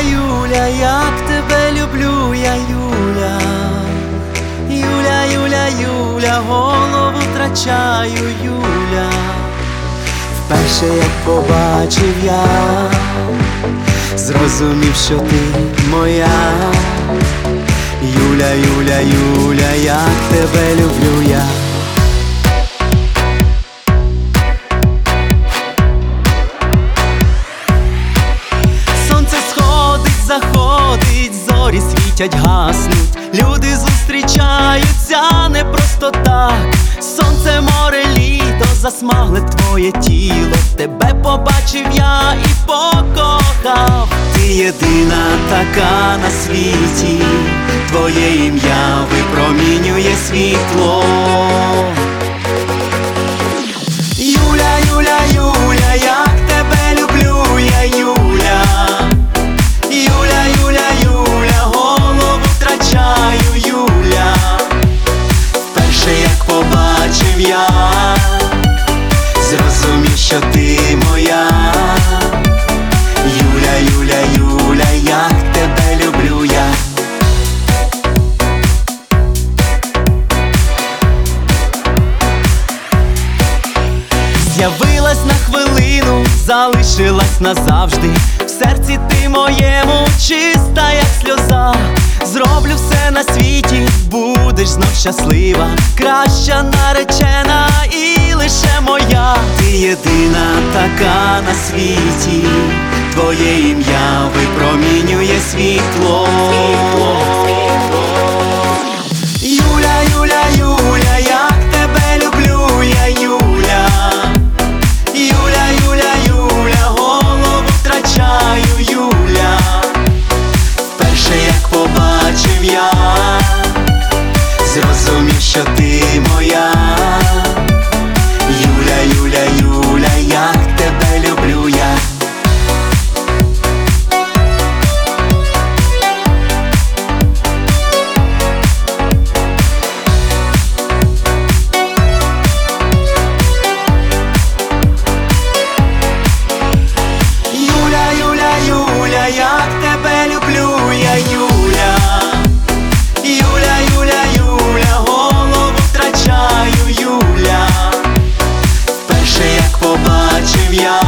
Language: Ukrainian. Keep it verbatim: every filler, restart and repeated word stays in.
Юля, як тебе люблю я, Юля. Юля, Юля, Юля, голову втрачаю, Юля. Вперше як побачив я, зрозумів, що ти моя. Юля, Юля, Юля, як тебе люблю я. Сонце сходить, заходить, зорі світять, гаснуть, люди зустрічаються не просто так. Сонце, море, літо, засмагле твоє тіло. Тебе побачив я і покохав. Ти єдина така на світі, твоє ім'я випромінює світло. Юля, Юля, Юля, як тебе люблю я, Юля. Юля, Юля, Юля, голову втрачаю, Юля. Вперше як побачив я, зрозумів, що ти моя. Юля, Юля, Юля, як тебе люблю я. З'явилась на хвилину, залишилась назавжди. В серці ти моєму чиста, як сльоза. Зроблю все на світі, будеш знов щаслива, краща наречена і лише моя. Ти єдина така на світі, твоє ім'я випромінює світло. Юля, Юля, Юля, як тебе люблю я, Юля. Юля, Юля, Юля, голову втрачаю, Юля. Вперше як побачив я, зрозумів, що ти моя. Юля, Юля, Юля, як тебе люблю я. Юля, Юля, Юля, як тебе люблю я, Юля. Юля, Юля, Юля, голову втрачаю, Юля. Вперше як побачив я,